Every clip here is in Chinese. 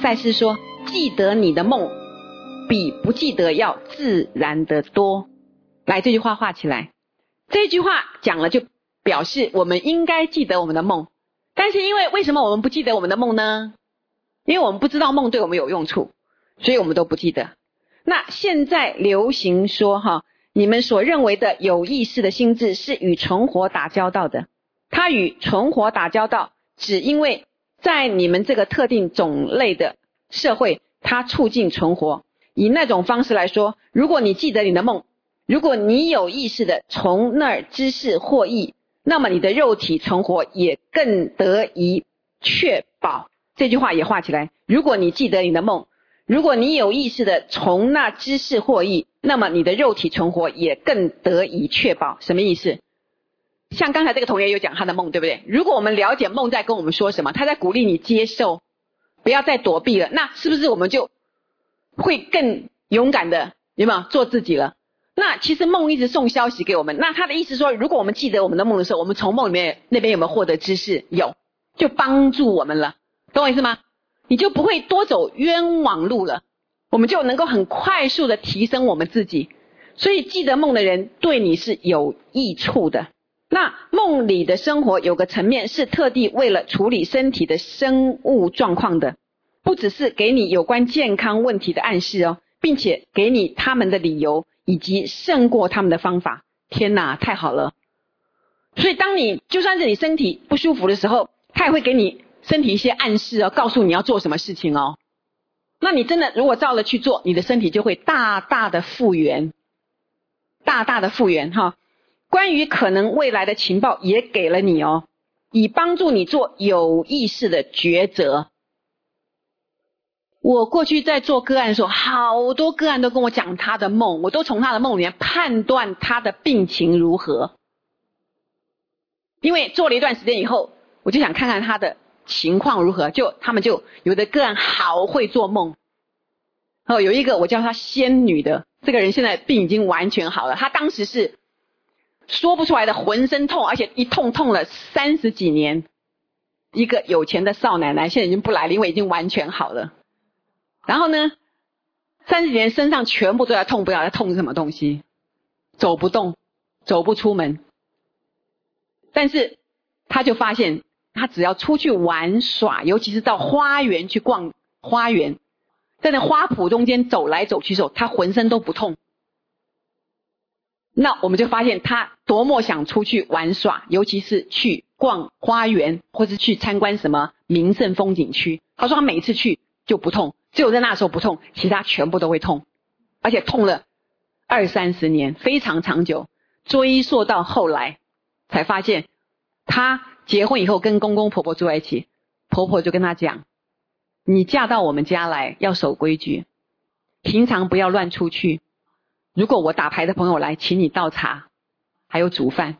赛斯说，记得你的梦比不记得要自然得多。来，这句话画起来。这句话讲了就表示我们应该记得我们的梦，但是为什么我们不记得我们的梦呢？因为我们不知道梦对我们有用处，所以我们都不记得。那现在流行说你们所认为的有意识的心智是与存活打交道的，它与存活打交道只因为在你们这个特定种类的社会，它促进存活。以那种方式来说，如果你记得你的梦，如果你有意识的从那儿知识获益，那么你的肉体存活也更得以确保。这句话也画起来。如果你记得你的梦，如果你有意识的从那知识获益，那么你的肉体存活也更得以确保。什么意思？像刚才这个同学有讲他的梦，对不对？如果我们了解梦在跟我们说什么，他在鼓励你接受，不要再躲避了，那是不是我们就会更勇敢的，有没有做自己了？那其实梦一直送消息给我们，那他的意思说，如果我们记得我们的梦的时候，我们从梦里面那边有没有获得知识？有，就帮助我们了，懂我意思吗？你就不会多走冤枉路了，我们就能够很快速的提升我们自己。所以记得梦的人对你是有益处的。那梦里的生活有个层面是特地为了处理身体的生物状况的，不只是给你有关健康问题的暗示哦，并且给你他们的理由以及胜过他们的方法。天哪，太好了！所以当你就算是你身体不舒服的时候，他也会给你身体一些暗示哦，告诉你要做什么事情哦。那你真的如果照了去做，你的身体就会大大的复原，大大的复原哈。关于可能未来的情报也给了你哦，以帮助你做有意识的抉择。我过去在做个案的时候，好多个案都跟我讲他的梦，我都从他的梦里面判断他的病情如何。因为做了一段时间以后，我就想看看他的情况如何，他们就有的个案好会做梦。有一个我叫他仙女的，这个人现在病已经完全好了，他当时是说不出来的浑身痛，而且一痛了30几年。一个有钱的少奶奶现在已经不来了，因为已经完全好了。然后呢，30几年身上全部都在痛，不知道在痛什么东西，走不动，走不出门。但是他就发现，他只要出去玩耍，尤其是到花园去逛花园，在那花圃中间走来走去的时候，他浑身都不痛。那我们就发现他多么想出去玩耍，尤其是去逛花园或是去参观什么名胜风景区。他说他每一次去就不痛，只有在那时候不痛，其他全部都会痛，而且痛了20-30年，非常长久。追溯到后来才发现，他结婚以后跟公公婆婆住在一起，婆婆就跟他讲，你嫁到我们家来要守规矩，平常不要乱出去，如果我打牌的朋友来，请你倒茶还有煮饭。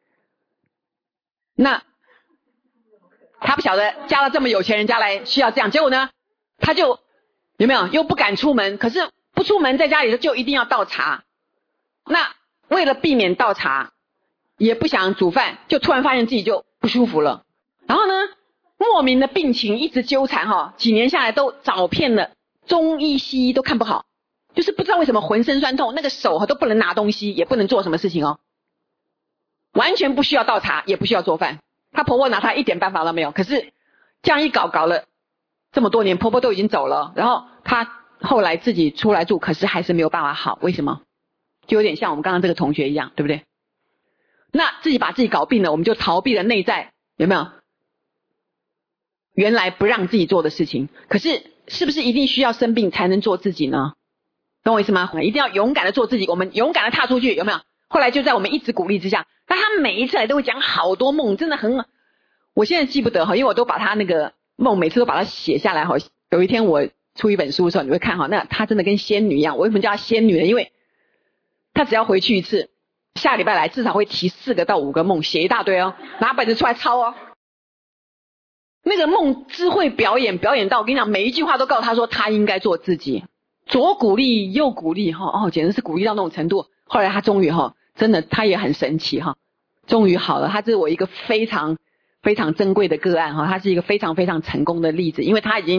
那他不晓得嫁到这么有钱人家来需要这样，结果呢他就有没有又不敢出门，可是不出门在家里就一定要倒茶。那为了避免倒茶，也不想煮饭，就突然发现自己就不舒服了。然后呢莫名的病情一直纠缠几年下来都找遍了中医西医都看不好，就是不知道为什么浑身酸痛，那个手都不能拿东西，也不能做什么事情完全不需要倒茶，也不需要做饭。她婆婆拿她一点办法都没有，可是这样一搞了这么多年，婆婆都已经走了，然后她后来自己出来住，可是还是没有办法好。为什么？就有点像我们刚刚这个同学一样，对不对？那自己把自己搞病了，我们就逃避了内在，有没有？原来不让自己做的事情，可是是不是一定需要生病才能做自己呢？懂我意思吗？一定要勇敢的做自己，我们勇敢的踏出去，有没有？后来就在我们一直鼓励之下，但他每一次来都会讲好多梦，真的很，我现在记不得因为我都把他那个梦每次都把它写下来有一天我出一本书的时候，你会看那他真的跟仙女一样。我为什么叫他仙女呢？因为他只要回去一次，下礼拜来至少会提4个到5个梦，写一大堆拿本子出来抄那个梦智慧表演到我跟你讲，每一句话都告诉他说他应该做自己，左鼓励右鼓励简直是鼓励到那种程度。后来他终于真的他也很神奇终于好了。他是我一个非常非常珍贵的个案他是一个非常非常成功的例子，因为他已经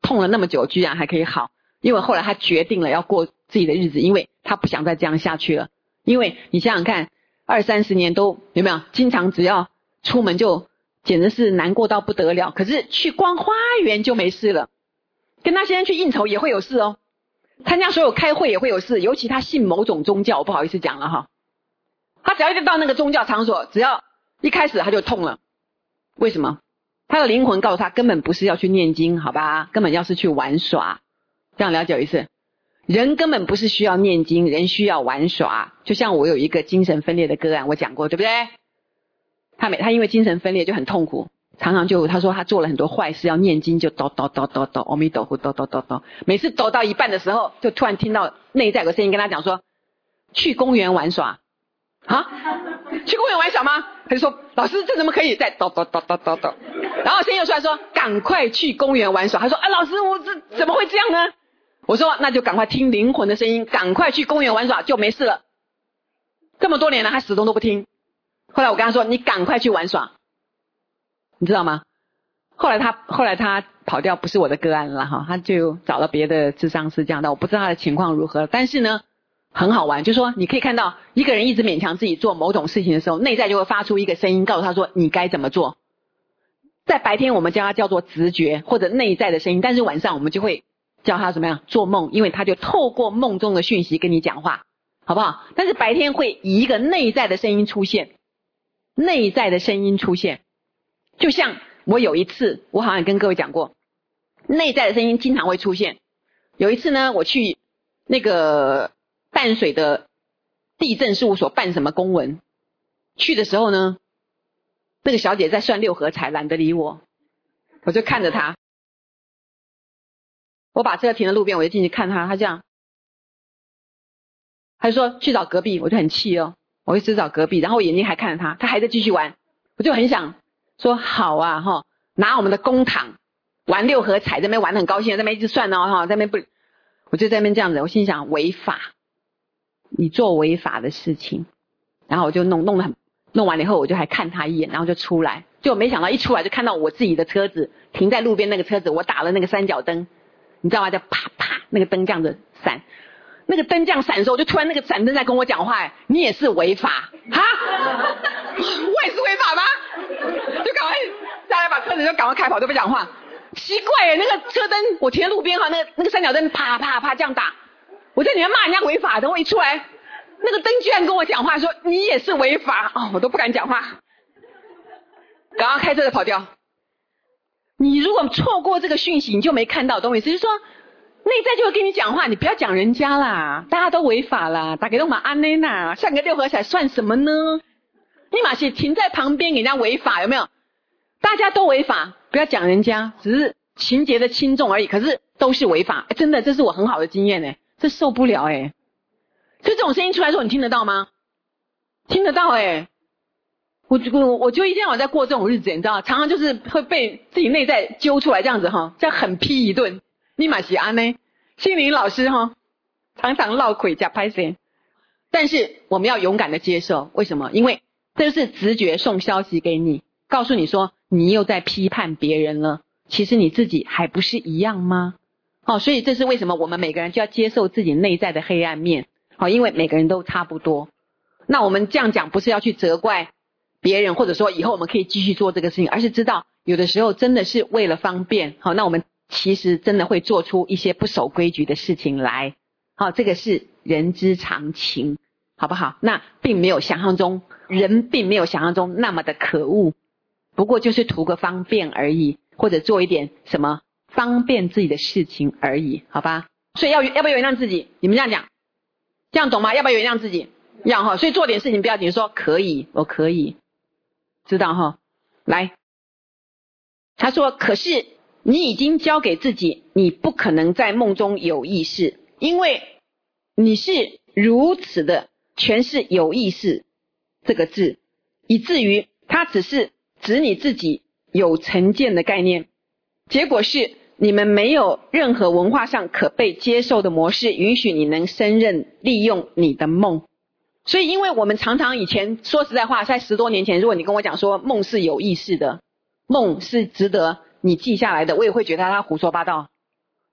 痛了那么久居然还可以好，因为后来他决定了要过自己的日子，因为他不想再这样下去了。因为你想想看，20-30年都有没有经常只要出门就简直是难过到不得了，可是去逛花园就没事了，跟他先生去应酬也会有事哦，参加所有开会也会有事，尤其他信某种宗教，我不好意思讲了哈，他只要一到那个宗教场所，只要一开始他就痛了。为什么？他的灵魂告诉他根本不是要去念经，好吧，根本要是去玩耍。这样了解一次，人根本不是需要念经，人需要玩耍。就像我有一个精神分裂的个案，我讲过对不对？他因为精神分裂就很痛苦，常常就他说他做了很多坏事，要念经就哆哆哆哆哆，阿弥陀佛哆哆哆哆，每次哆到一半的时候，就突然听到内在有个声音跟他讲说，去公园玩耍。啊，去公园玩耍吗？他就说老师这怎么可以再哆哆哆哆哆哆，然后声音又出来说赶快去公园玩耍。他说老师我这怎么会这样呢？我说那就赶快听灵魂的声音，赶快去公园玩耍就没事了。这么多年了他始终都不听，后来我跟他说你赶快去玩耍，你知道吗？后来他跑掉，不是我的个案了哈，他就找了别的諮商师这样的，我不知道他的情况如何，但是呢很好玩，就是说你可以看到一个人一直勉强自己做某种事情的时候，内在就会发出一个声音告诉他说你该怎么做。在白天我们叫它叫做直觉或者内在的声音，但是晚上我们就会叫他怎么样做梦，因为他就透过梦中的讯息跟你讲话，好不好？但是白天会以一个内在的声音出现，内在的声音出现，就像我有一次我好像跟各位讲过，内在的声音经常会出现。有一次呢我去那个淡水的地震事务所办什么公文，去的时候呢那个小姐在算六合彩，懒得理我，我就看着她，我把车停在路边，我就进去看她，她这样，她就说去找隔壁，我就很气哦，我就去找隔壁，然后我眼睛还看着她，她还在继续玩，我就很想说好啊齁，拿我们的公帑玩六合彩，在那边玩得很高兴，在那边一直算哦齁，在那边不，我就在那边这样子，我心想违法，你做违法的事情，然后我就弄完了以后，我就还看他一眼，然后就出来，就没想到一出来就看到我自己的车子停在路边，那个车子我打了那个三角灯，你知道吗？就啪啪那个灯这样子闪，那个灯这样闪的时候，我就突然那个闪灯在跟我讲话，你也是违法哈？我也是违法吗？就赶快下来把车子就赶快开跑，都不讲话，奇怪耶，那个车灯我停在路边哈，那个三角灯啪啪啪这样打，我在里面骂人家违法，等我一出来，那个灯居然跟我讲话说你也是违法哦，我都不敢讲话，赶快开车就跑掉。你如果错过这个讯息，你就没看到，懂我意思？就是说内在就会跟你讲话，你不要讲人家啦，大家都违法啦，大家都嘛安内呐，像个六合彩算什么呢？你嘛是停在旁边给人家违法，有没有？大家都违法，不要讲人家，只是情节的轻重而已，可是都是违法。真的，这是我很好的经验耶，这受不了耶。所以这种声音出来的时候，你听得到吗？听得到耶。我就一天晚上在过这种日子，你知道，常常就是会被自己内在揪出来这样子哈，这样狠批一顿。你嘛是安呢，心灵老师哈，常常闹鬼加拍谁，但是我们要勇敢的接受，为什么？因为这是直觉送消息给你，告诉你说你又在批判别人了，其实你自己还不是一样吗？所以这是为什么我们每个人就要接受自己内在的黑暗面，因为每个人都差不多。那我们这样讲不是要去责怪别人，或者说以后我们可以继续做这个事情，而是知道有的时候真的是为了方便，那我们其实真的会做出一些不守规矩的事情来，这个是人之常情，好不好？那并没有想象中，人并没有想象中那么的可恶，不过就是图个方便而已，或者做一点什么方便自己的事情而已，好吧？所以要不要原谅自己？你们这样讲，这样懂吗？要不要原谅自己？要哈，所以做点事情不要紧，说可以，我可以，知道哈？来，他说，可是你已经交给自己，你不可能在梦中有意识，因为你是如此的诠释有意识这个字，以至于它只是指你自己有成见的概念，结果是你们没有任何文化上可被接受的模式允许你能胜任利用你的梦。所以因为我们常常以前说实在话，在10多年前，如果你跟我讲说梦是有意识的，梦是值得你记下来的，我也会觉得他胡说八道，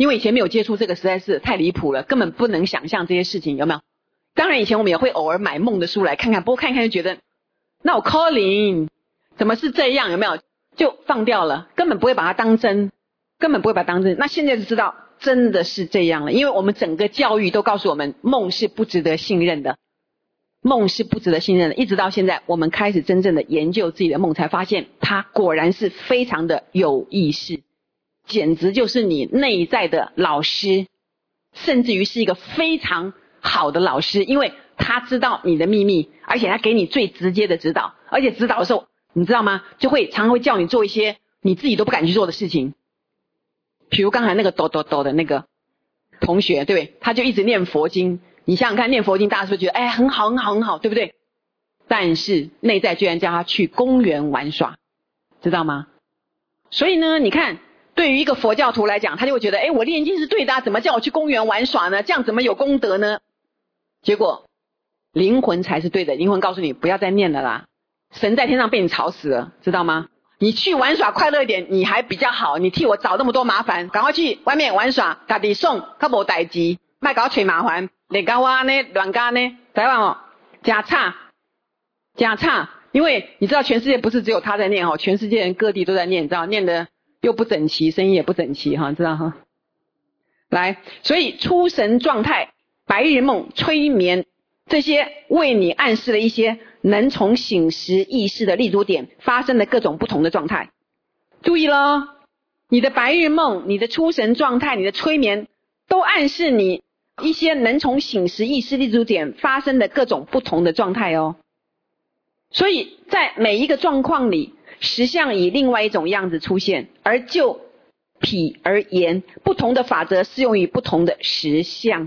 因为以前没有接触这个实在是太离谱了，根本不能想象这些事情，有没有？当然以前我们也会偶尔买梦的书来看看，不过看看就觉得那我 calling 怎么是这样，有没有？就放掉了，根本不会把它当真，根本不会把它当真。那现在就知道真的是这样了，因为我们整个教育都告诉我们梦是不值得信任的，梦是不值得信任的。一直到现在我们开始真正的研究自己的梦，才发现它果然是非常的有意识，简直就是你内在的老师，甚至于是一个非常好的老师，因为他知道你的秘密，而且他给你最直接的指导，而且指导的时候你知道吗，就会常常会叫你做一些你自己都不敢去做的事情。比如刚才那个抖抖抖的那个同学，对不对？他就一直念佛经，你想想看，念佛经大家是不是觉得哎很好很好很好，对不对？但是内在居然叫他去公园玩耍，知道吗？所以呢，你看对于一个佛教徒来讲，他就会觉得哎，我念经是对的啊，怎么叫我去公园玩耍呢？这样怎么有功德呢？结果灵魂才是对的，灵魂告诉你不要再念了啦，神在天上被你吵死了，知道吗？你去玩耍快乐一点，你还比较好，你替我找那么多麻烦，赶快去外面玩耍，家己爽，较无代志，别搞我找麻烦，你搞我呢乱搞呢，知道吗？假差，假差，因为你知道全世界不是只有他在念哦，全世界人各地都在念，知道念的又不整齐，声音也不整齐哈，知道哈？来，所以出神状态、白日梦、催眠，这些为你暗示了一些能从醒时意识的立足点发生的各种不同的状态。注意咯，你的白日梦、你的出神状态、你的催眠，都暗示你一些能从醒时意识立足点发生的各种不同的状态哦。所以在每一个状况里，实相以另外一种样子出现，而就体而言，不同的法则适用于不同的实相。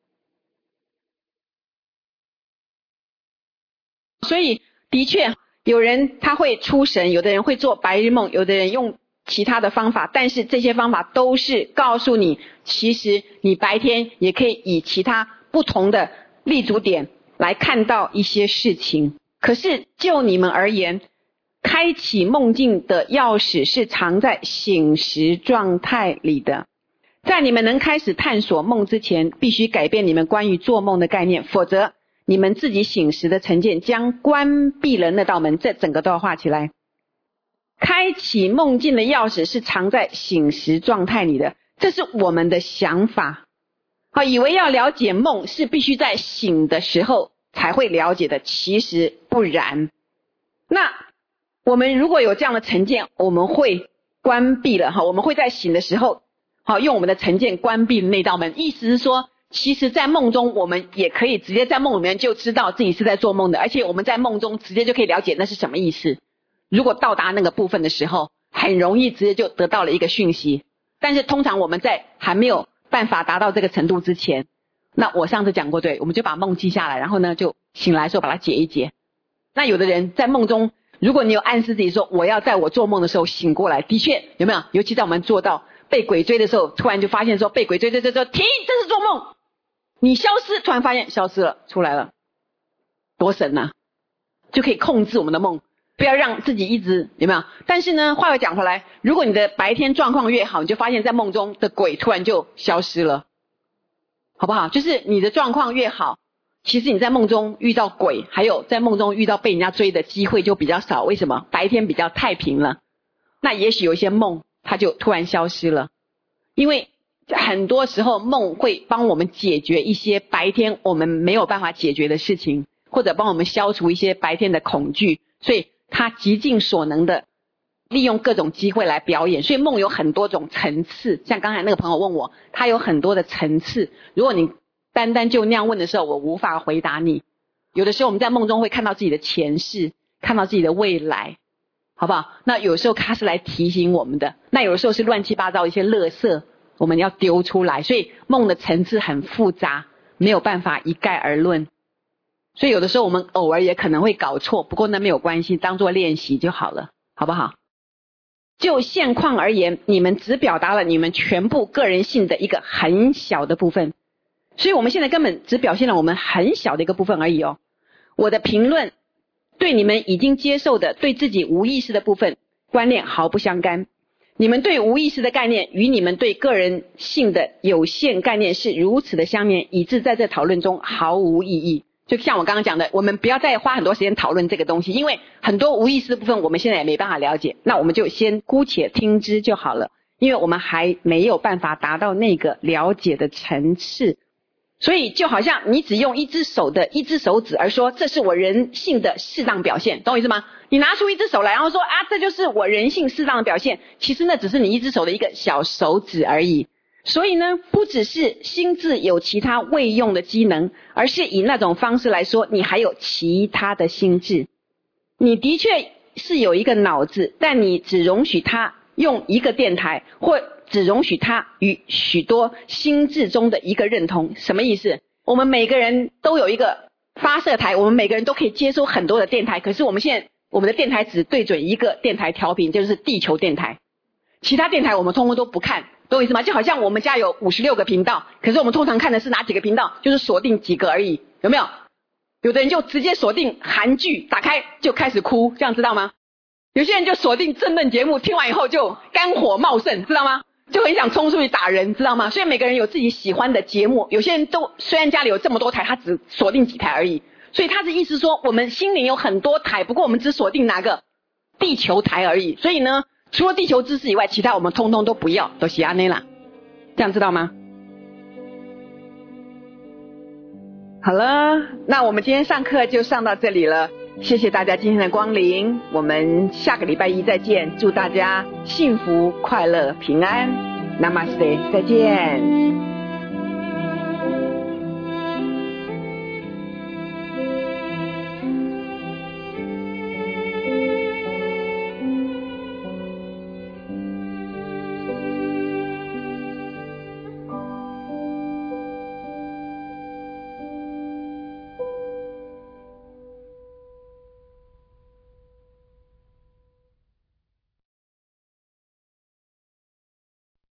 所以的确有人他会出神，有的人会做白日梦，有的人用其他的方法，但是这些方法都是告诉你，其实你白天也可以以其他不同的立足点来看到一些事情。可是就你们而言，开启梦境的钥匙是藏在醒时状态里的。在你们能开始探索梦之前，必须改变你们关于做梦的概念，否则你们自己醒时的成见将关闭了那道门。这整个都要画起来。开启梦境的钥匙是藏在醒时状态里的，这是我们的想法。好，以为要了解梦是必须在醒的时候才会了解的，其实不然。那我们如果有这样的成见，我们会关闭了，我们会在醒的时候用我们的成见关闭那道门。意思是说，其实在梦中我们也可以直接在梦里面就知道自己是在做梦的，而且我们在梦中直接就可以了解那是什么意思。如果到达那个部分的时候，很容易直接就得到了一个讯息。但是通常我们在还没有办法达到这个程度之前，那我上次讲过，对，我们就把梦记下来，然后呢就醒来的时候把它解一解。那有的人在梦中，如果你有暗示自己说我要在我做梦的时候醒过来，的确有没有？尤其在我们做到被鬼追的时候，突然就发现说被鬼追，停，这是做梦，你消失，突然发现消失了，出来了，多神啊，就可以控制我们的梦，不要让自己一直有没有？但是呢，话又讲回来，如果你的白天状况越好，你就发现在梦中的鬼突然就消失了，好不好？就是你的状况越好，其实你在梦中遇到鬼，还有在梦中遇到被人家追的机会就比较少。为什么？白天比较太平了，那也许有一些梦它就突然消失了。因为很多时候梦会帮我们解决一些白天我们没有办法解决的事情，或者帮我们消除一些白天的恐惧，所以它极尽所能的利用各种机会来表演。所以梦有很多种层次，像刚才那个朋友问我，他有很多的层次，如果你单单就那样问的时候，我无法回答你。有的时候我们在梦中会看到自己的前世，看到自己的未来，好不好？那有时候它是来提醒我们的，那有的时候是乱七八糟一些垃圾我们要丢出来。所以梦的层次很复杂，没有办法一概而论。所以有的时候我们偶尔也可能会搞错，不过那没有关系，当做练习就好了，好不好？就现况而言，你们只表达了你们全部个人性的一个很小的部分，所以我们现在根本只表现了我们很小的一个部分而已哦。我的评论对你们已经接受的对自己无意识的部分观念毫不相干。 你们对无意识的概念与你们对个人性的有限概念是如此的相连，以致在这讨论中毫无意义。就像我刚刚讲的，我们不要再花很多时间讨论这个东西，因为很多无意识的部分我们现在也没办法了解，那我们就先姑且听之就好了，因为我们还没有办法达到那个了解的层次。所以就好像你只用一只手指而说这是我人性的适当表现，懂我意思吗？你拿出一只手来然后说这就是我人性适当的表现，其实那只是你一只手的一个小手指而已。所以呢，不只是心智有其他未用的机能，而是以那种方式来说，你还有其他的心智。你的确是有一个脑子，但你只容许它用一个电台，或只容许它与许多心智中的一个认同。什么意思？我们每个人都有一个发射台，我们每个人都可以接收很多的电台，可是我们的电台只对准一个电台调频，就是地球电台，其他电台我们通通都不看，懂我意思吗？就好像我们家有56个频道，可是我们通常看的是哪几个频道？就是锁定几个而已，有没有？有的人就直接锁定韩剧，打开就开始哭，这样知道吗？有些人就锁定政论节目，听完以后就肝火茂盛，知道吗？就很想冲出去打人，知道吗？所以每个人有自己喜欢的节目，有些人都虽然家里有这么多台，他只锁定几台而已。所以他的意思说，我们心里有很多台，不过我们只锁定哪个地球台而已。所以呢，除了地球知识以外，其他我们通通都不要，都是安内啦，这样知道吗？好了，那我们今天上课就上到这里了，谢谢大家今天的光临，我们下个礼拜一再见，祝大家幸福快乐平安 Namaste， 再见。